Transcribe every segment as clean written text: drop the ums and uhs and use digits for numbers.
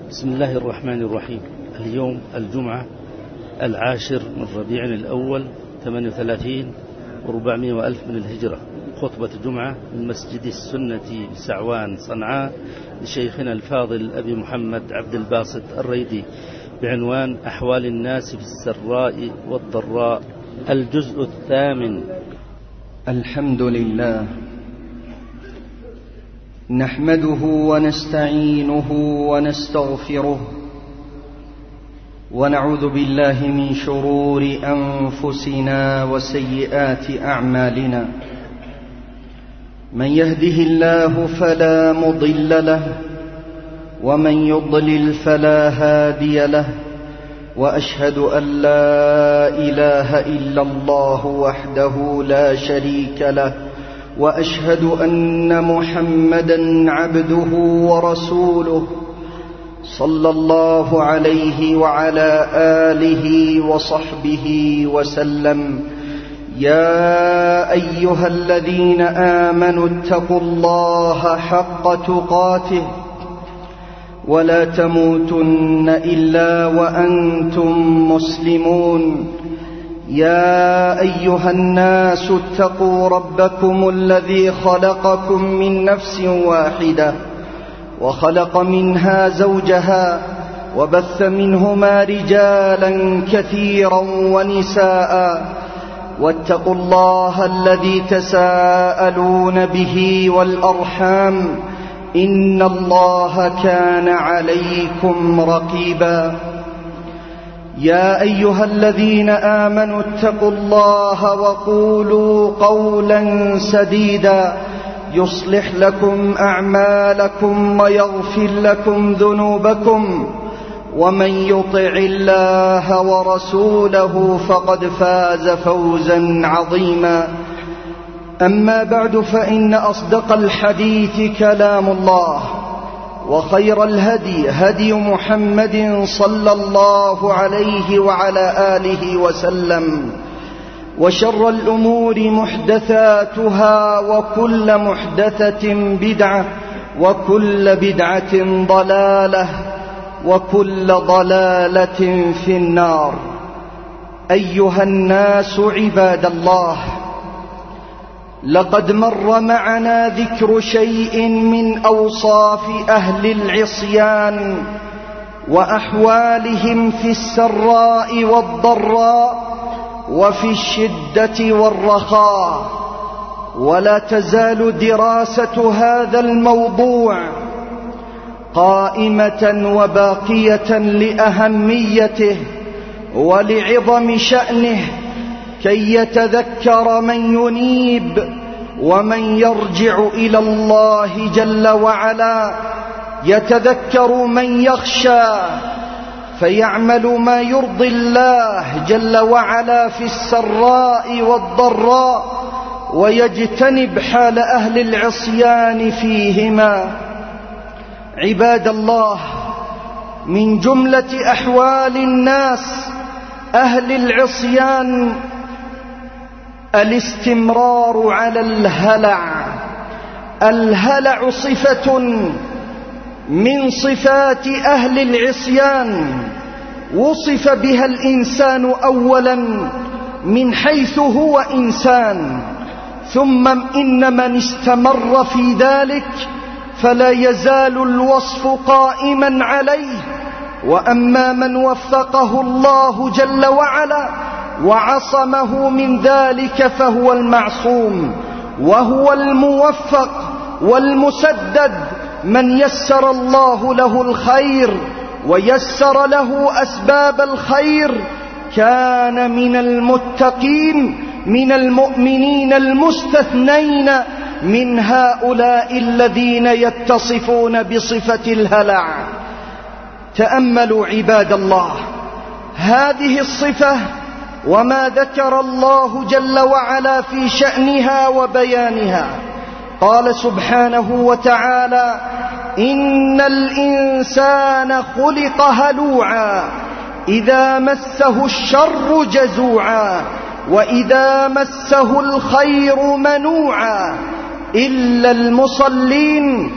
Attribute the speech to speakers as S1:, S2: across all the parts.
S1: بسم الله الرحمن الرحيم. اليوم الجمعة 10 من ربيع الأول 38 و400 وألف من الهجرة. خطبة جمعة من مسجد السنة بسعوان صنعاء لشيخنا الفاضل أبي محمد عبد الباسط الريدي بعنوان أحوال الناس في السراء والضراء، الجزء 8.
S2: الحمد لله نحمده ونستعينه ونستغفره ونعوذ بالله من شرور أنفسنا وسيئات أعمالنا. من يهده الله فلا مضل له ومن يضلل فلا هادي له، وأشهد أن لا إله إلا الله وحده لا شريك له، وأشهد أن محمدًا عبده ورسوله صلى الله عليه وعلى آله وصحبه وسلم. يا أيها الذين آمنوا اتقوا الله حق تقاته ولا تموتن إلا وأنتم مسلمون. يا أيها الناس اتقوا ربكم الذي خلقكم من نفس واحدة وخلق منها زوجها وبث منهما رجالا كثيرا ونساء، واتقوا الله الذي تساءلون به والأرحام إن الله كان عليكم رقيبا. يا أيها الذين آمنوا اتقوا الله وقولوا قولا سديدا يصلح لكم أعمالكم ويغفر لكم ذنوبكم، ومن يطع الله ورسوله فقد فاز فوزا عظيما. أما بعد، فإن أصدق الحديث كلام الله، وخير الهدي هدي محمد صلى الله عليه وعلى آله وسلم، وشر الأمور محدثاتها، وكل محدثة بدعة، وكل بدعة ضلالة، وكل ضلالة في النار. أيها الناس عباد الله، لقد مر معنا ذكر شيء من أوصاف أهل العصيان وأحوالهم في السراء والضراء وفي الشدة والرخاء، ولا تزال دراسة هذا الموضوع قائمة وباقية لأهميته ولعظم شأنه، كي يتذكر من ينيب ومن يرجع إلى الله جل وعلا، يتذكر من يخشى فيعمل ما يرضي الله جل وعلا في السراء والضراء، ويجتنب حال أهل العصيان فيهما. عباد الله، من جملة أحوال الناس أهل العصيان الاستمرار على الهلع. الهلع صفة من صفات أهل العصيان، وصف بها الإنسان أولا من حيث هو إنسان، ثم إن من استمر في ذلك فلا يزال الوصف قائما عليه. وأما من وفقه الله جل وعلا وعصمه من ذلك فهو المعصوم، وهو الموفق والمسدد، من يسر الله له الخير ويسر له أسباب الخير كان من المتقين، من المؤمنين المستثنين من هؤلاء الذين يتصفون بصفة الهلع. تأملوا عباد الله هذه الصفة وما ذكر الله جل وعلا في شأنها وبيانها. قال سبحانه وتعالى: إن الإنسان خلق هلوعا إذا مسه الشر جزوعا وإذا مسه الخير منوعا إلا المصلين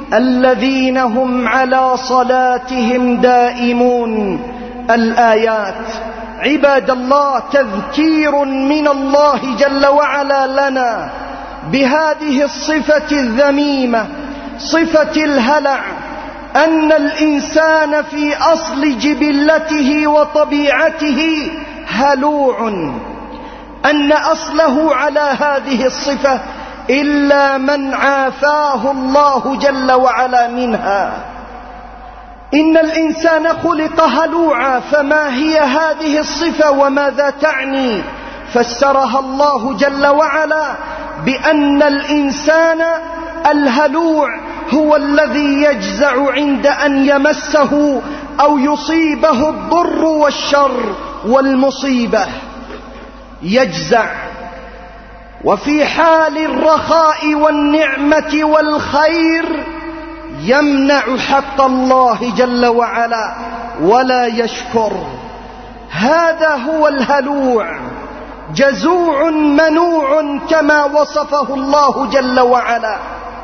S2: الذين هم على صلاتهم دائمون. الآيات. عباد الله، تذكير من الله جل وعلا لنا بهذه الصفة الذميمة، صفة الهلع، أن الإنسان في أصل جبلته وطبيعته هلوع، أن أصله على هذه الصفة إلا من عافاه الله جل وعلا منها. إن الإنسان خلق هلوعا، فما هي هذه الصفة وماذا تعني؟ فسرها الله جل وعلا بأن الإنسان الهلوع هو الذي يجزع عند أن يمسه أو يصيبه الضر والشر والمصيبة، يجزع. وفي حال الرخاء والنعمة والخير يمنع حق الله جل وعلا ولا يشكر. هذا هو الهلوع، جزوع منوع كما وصفه الله جل وعلا.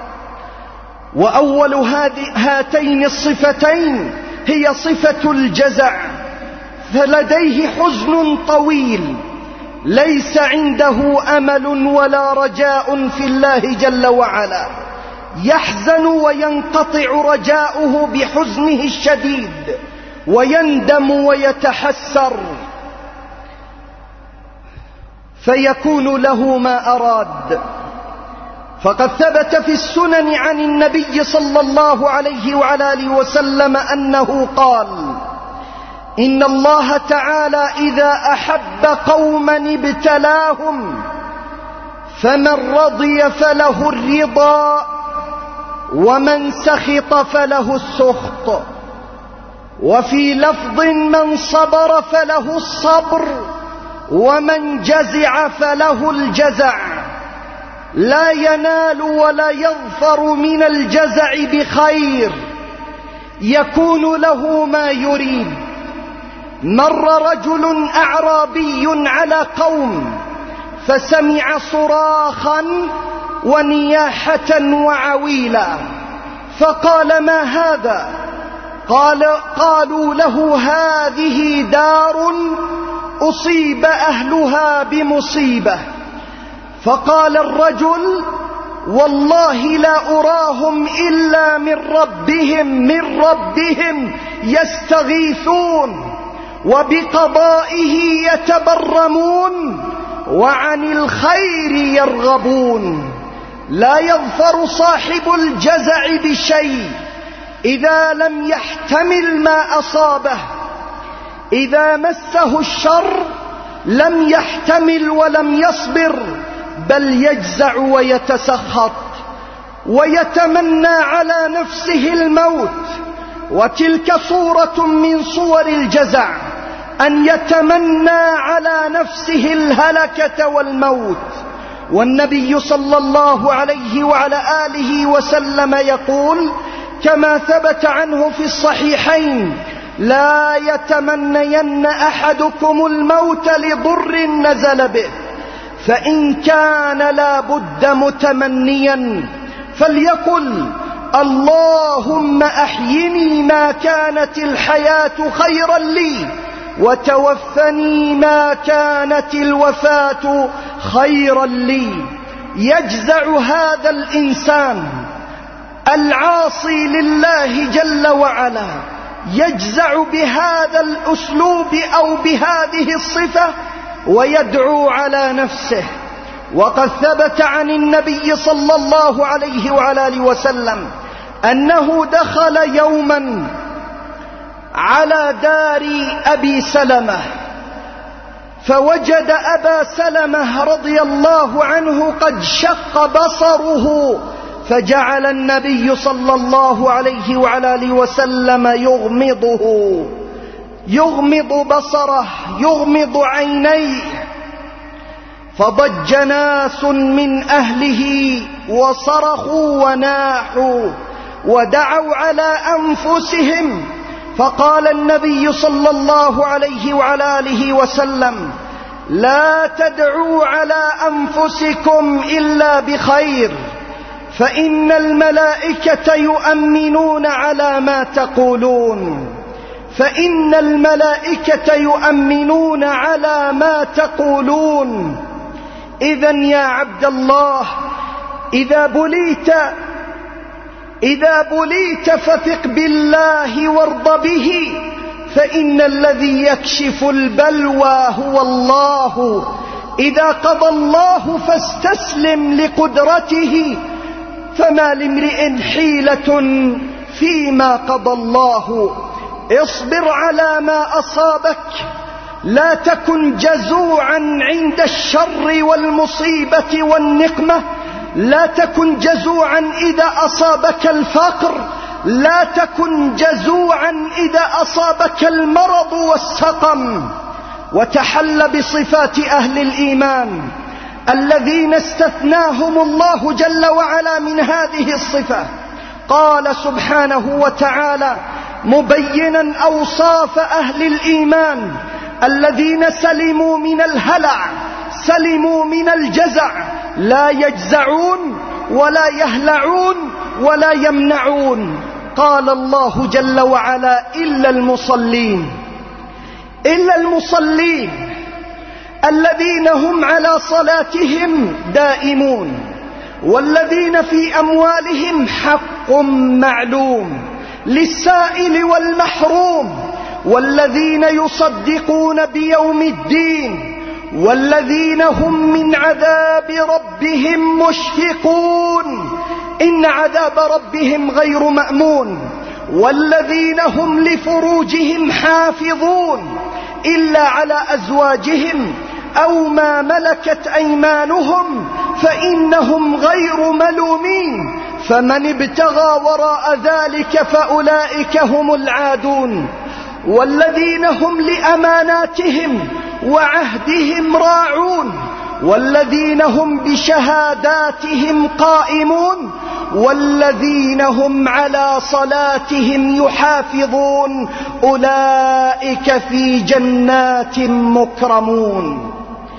S2: وأول هاتين الصفتين هي صفة الجزع، فلديه حزن طويل، ليس عنده أمل ولا رجاء في الله جل وعلا، يحزن وينقطع رجاؤه بحزنه الشديد، ويندم ويتحسر، فيكون له ما أراد. فقد ثبت في السنن عن النبي صلى الله عليه وعلى آله وسلم أنه قال: إن الله تعالى إذا أحب قوما ابتلاهم، فمن رضي فله الرضا، ومن سخط فله السخط. وفي لفظ: من صبر فله الصبر، ومن جزع فله الجزع. لا ينال ولا يظفر من الجزع بخير، يكون له ما يريد. مر رجل أعرابي على قوم فسمع صراخا ونياحة وعويلا، فقال: ما هذا؟ قالوا له: هذه دار أصيب أهلها بمصيبة. فقال الرجل: والله لا أراهم إلا من ربهم يستغيثون، وبقضائه يتبرمون، وعن الخير يرغبون. لا يظفر صاحب الجزع بشيء إذا لم يحتمل ما أصابه. إذا مسه الشر لم يحتمل ولم يصبر، بل يجزع ويتسخط ويتمنى على نفسه الموت. وتلك صورة من صور الجزع، أن يتمنى على نفسه الهلكة والموت. والنبي صلى الله عليه وعلى آله وسلم يقول كما ثبت عنه في الصحيحين: لا يتمنين أحدكم الموت لضر نزل به، فإن كان لا بد متمنيا فليقل: اللهم أحيني ما كانت الحياة خيرا لي، وتوفني ما كانت الوفاة خيرا لي. يجزع هذا الإنسان العاصي لله جل وعلا، يجزع بهذا الأسلوب أو بهذه الصفة، ويدعو على نفسه. وقد ثبت عن النبي صلى الله عليه وعلى آله وسلم أنه دخل يوما على دار أبي سلمة، فوجد أبا سلمة رضي الله عنه قد شق بصره، فجعل النبي صلى الله عليه وعلى آله وسلم يغمض بصره، يغمض عينيه. فضج ناس من أهله وصرخوا وناحوا ودعوا على أنفسهم، فقال النبي صلى الله عليه وعلى آله وسلم: لا تدعوا على أنفسكم إلا بخير، فإن الملائكة يؤمنون على ما تقولون، فإن الملائكة يؤمنون على ما تقولون. إذن يا عبد الله، إذا بليت فثق بالله وارض به، فإن الذي يكشف البلوى هو الله. إذا قضى الله فاستسلم لقدرته، فما لامرئ حيلة فيما قضى الله. اصبر على ما أصابك، لا تكن جزوعا عند الشر والمصيبة والنقمة، لا تكن جزوعا إذا أصابك الفقر، لا تكن جزوعا إذا أصابك المرض والسقم. وتحل بصفات أهل الإيمان الذين استثناهم الله جل وعلا من هذه الصفة. قال سبحانه وتعالى مبينا أوصاف أهل الإيمان الذين سلموا من الهلع، سلموا من الجزع، لا يجزعون ولا يهلعون ولا يمنعون. قال الله جل وعلا إلا المصلين، إلا المصلين الذين هم على صلاتهم دائمون، والذين في أموالهم حق معلوم للسائل والمحروم، والذين يصدقون بيوم الدين، والذين هم من عذاب ربهم مشفقون، إن عذاب ربهم غير مأمون، والذين هم لفروجهم حافظون إلا على أزواجهم أو ما ملكت أيمانهم فإنهم غير ملومين، فمن ابتغى وراء ذلك فأولئك هم العادون. والذين هم لأماناتهم وعهدهم راعون، والذين هم بشهاداتهم قائمون، والذين هم على صلاتهم يحافظون، أولئك في جنات مكرمون.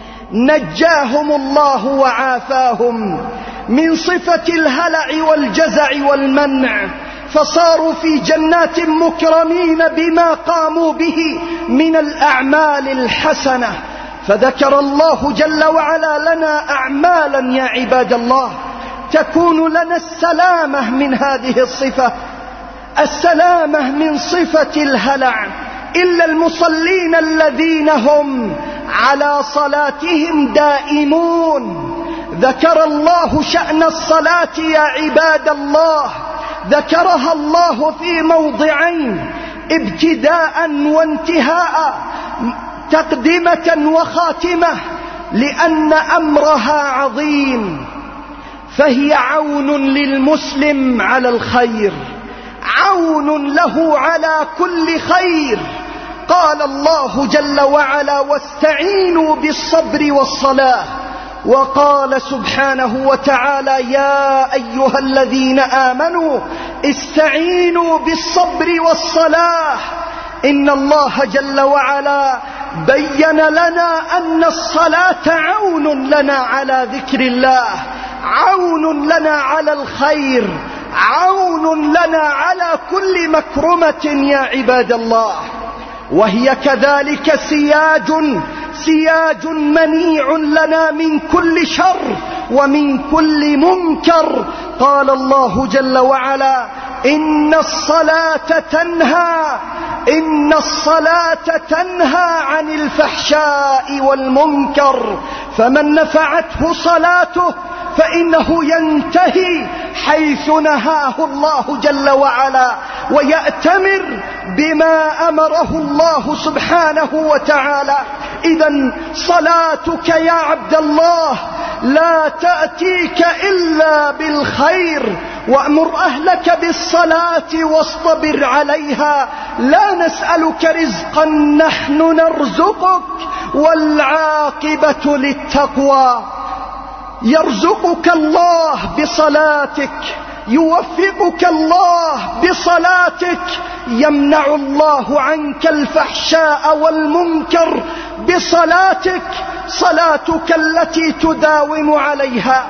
S2: نجاهم الله وعافاهم من صفة الهلع والجزع والمنع، فصاروا في جنات مكرمين بما قاموا به من الأعمال الحسنة. فذكر الله جل وعلا لنا أعمالا يا عباد الله تكون لنا السلامة من هذه الصفة، السلامة من صفة الهلع. إلا المصلين الذين هم على صلاتهم دائمون. ذكر الله شأن الصلاة يا عباد الله، ذكرها الله في موضعين ابتداء وانتهاء، تقدمة وخاتمة، لأن أمرها عظيم، فهي عون للمسلم على الخير، عون له على كل خير. قال الله جل وعلا واستعينوا بالصبر والصلاة، وقال سبحانه وتعالى يا أيها الذين آمنوا استعينوا بالصبر والصلاة. إن الله جل وعلا بين لنا أن الصلاة عون لنا على ذكر الله، عون لنا على الخير، عون لنا على كل مكرمة يا عباد الله. وهي كذلك سياج منيع لنا من كل شر ومن كل منكر. قال الله جل وعلا إن الصلاة تنهى عن الفحشاء والمنكر، فمن نفعته صلاته فإنه ينتهي حيث نهاه الله جل وعلا، ويأتمر بما أمره الله سبحانه وتعالى. إذن صلاتك يا عبد الله لا تأتيك إلا بالخير، وأمر أهلك بالصلاة واصطبر عليها. لا نسألك رزقا نحن نرزقك، والعاقبة للتقوى. يرزقك الله بصلاتك، يوفقك الله بصلاتك، يمنع الله عنك الفحشاء والمنكر بصلاتك، صلاتك التي تداوم عليها.